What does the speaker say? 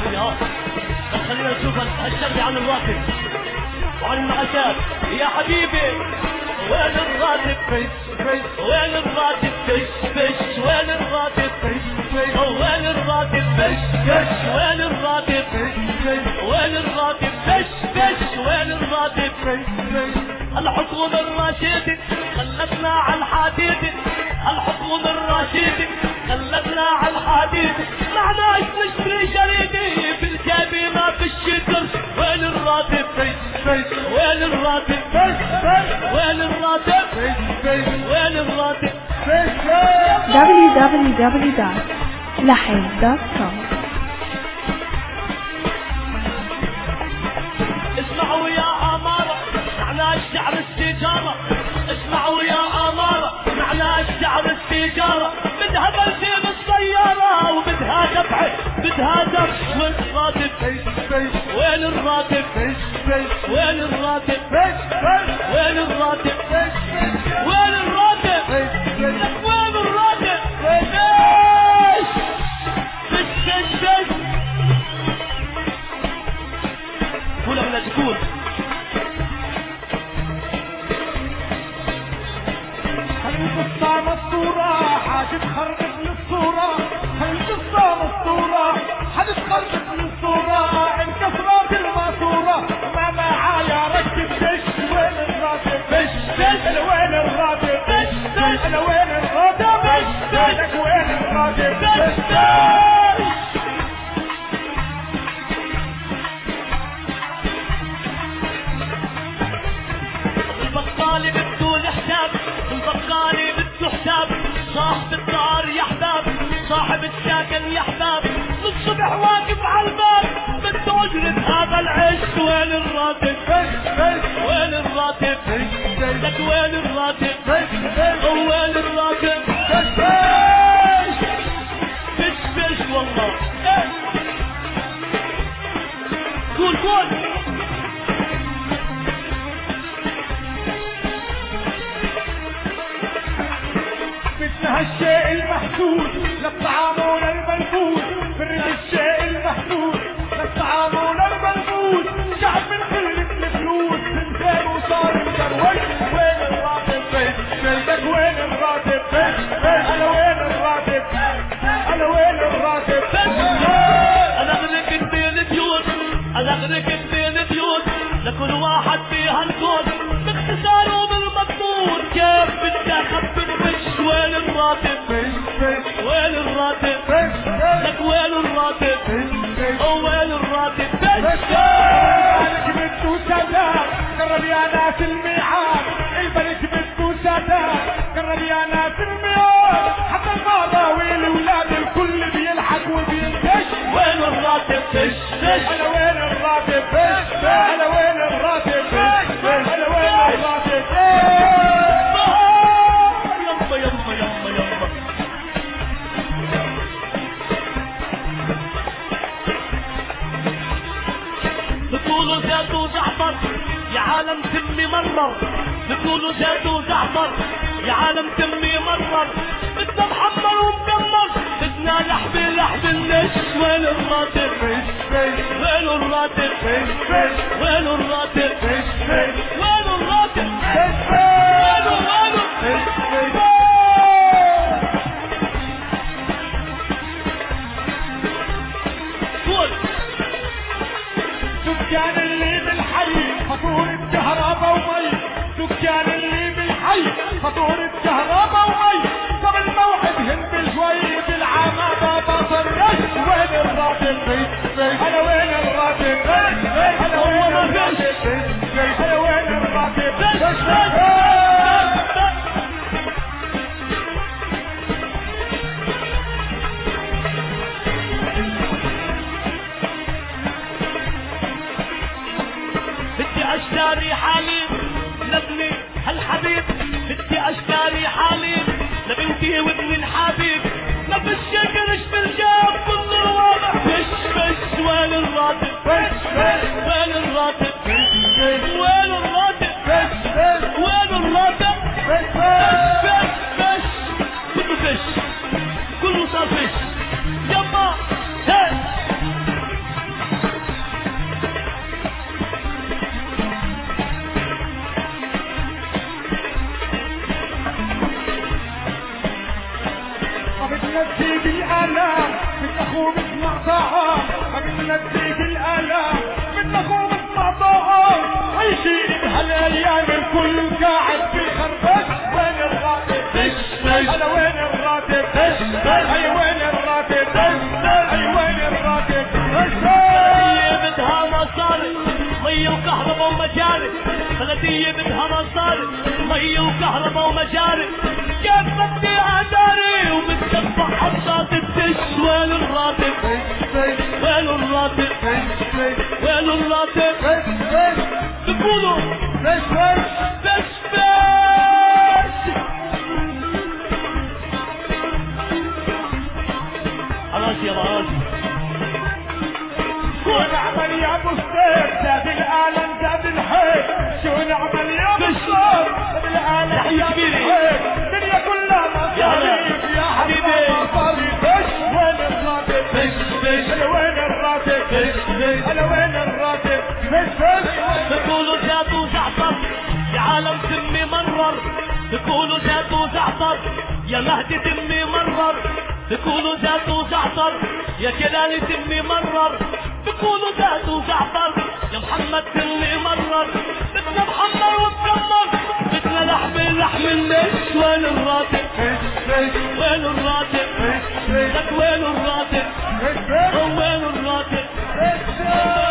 خلينا نشوف هالشغلة عن الراتب وعن المعاشات يا حبيبي. وين الراتب فش فش، وين الراتب فش فش، وين الراتب فش فش، وين الراتب فش فش، وين الراتب فش فش، وين الراتب فش فش، وين الراتب فش فش. الحكومة الراشدة خلتنا على الحديد، الحكومة الراشدة خلتنا على الحديد، معناش نشتري شريدي بالجيب ما فيش قرش. وين الراتب فش فش، وين الراتب فش فش، وين الراتب فش فش، وين الراتب فش فش. www.lahib.com. اسمعوا يا أمارة معنى الشعر التجارة، اسمعوا يا أمارة معنى الشعر التجارة. بدها بنزين السيارة وبدها دفع، بدها دفع. وين الراتب فش فش، وين الراتب فش فش، وين الراتب فش فش، وين الراتب فش فش، وين الراتب فش فش، وين الراتب فش فش فش فش. قول ولا تقول القصة مسطورة حتتخرج من الصورة، القصة مسطورة حتتخرج من الصورة، انكسرت الماسورة ما معايا ركب دش. وين الراتب فش فش، وين الراتب فش فش، وين الراتب فش فش، وين الراتب فش فش. البقالي بده الحساب، البقالي بده حساب، صاحب الدار يا حباب، صاحب الساكن يا حباب، الصبح واقف على الباب بده اجرة هذا العيش. وين الراتب فش فش، وين الراتب فش فش، لك وين الراتب فش فش، وين الراتب فش فش فش فش. والله قول قول. بدنا هالشيء المحدود للطعام وللملبوس، برد الشيء المحدود للطعام وللملبوس، شعب من قلة الفلوس سنتين وصار مدروش. وين الراتب فش فش، وين الراتب فش فش، انا وين الراتب، انا وين الراتب فش. انا غرقت بين بيوت، انا غرقت بين بيوت، لكل واحد فيها الكون باختصار وبالمضمون. كيف بدي اخبي الفش. وين الراتب فش فش، وين الراتب فش فش، لك وين الراتب فش فش، وين الراتب فش فش. البنك بده سداد قرب يا ناس الميعاد، البنك بده سداد قرب يا ناس الميعاد، حتى الماضي والولاد الكل بيلحق وبينتش. وين الراتب فش فش، انا وين الراتب فش فش، انا وين الراتب فش فش، انا وين الراتب فش. يما يما يما يما. بتقولوا زيت وزعتر يا عالم تمي مرمر، بتقولوا زيت وزعتر يا عالم تمي مرمر، بدنا محمر ومكمر، بدنا لحم لحم النش. وين الراتب فش فش، وين الراتب فش فش، وين الراتب فش فش، وين الراتب فش فش، وين الراتب فش فش. سكان اللي بالحي فاتورة كهرباء ومي، سكان اللي بالحي فاتورة كهرباء ومي، قبل موعد هند شوي بالعمامة بطرش. وين الراتب فش فش، انا وين الراتب فش فش، انا وين الراتب فش فش، انا وين الراتب فش فش. بدي اشتري حليب لابني هالحبيب، بدي اشتري حليب لبنتي وابني الحبيب، ما فيش قرش بالجاب كله واضح. فش فش، وين الراتب فش فش، وين الراتب فش فش، وين الراتب فش فش، وين الراتب فش فش فش. كله فش، كله صار فش. يما هي هالايام الكل قاعد بيخربش. وين الراتب؟ هلا وين الراتب؟ اي وين الراتب؟ اي وين الراتب؟ بلدية بدها مصاري مية وكهرباء ومجاري. بلدية بدها مصاري مية وكهرباء ومجاري. كيف بدي اداري ومتدفع حصات الدش. وين الراتب؟ وين الراتب؟ وين الراتب؟ تقولوا بش بش بش. خلاص يا راسي. شو نعمل يا ابو السيف؟ زاد الالم زاد الحيف. شو نعمل يا ابو السيف؟ زاد الالم زاد الحيف. الدنيا كلها مصاريف يا حبيبي مصاريف. بش وين الراتب؟ هلا وين الراتب؟ هلا وين الراتب؟ بش تقولوا زاد وزعتر يا عالم دمي مرر. تقولوا زاد وزعتر يا مهدي دمي مرر. تقولوا زاد وزعتر يا جلالي دمي مرر. تقولوا زاد وزعتر يا محمد دمي مرر. بدنا محمد ومكمر بدنا لحم النش. وين الراتب؟ وين الراتب؟ لك وين الراتب؟ وين الراتب؟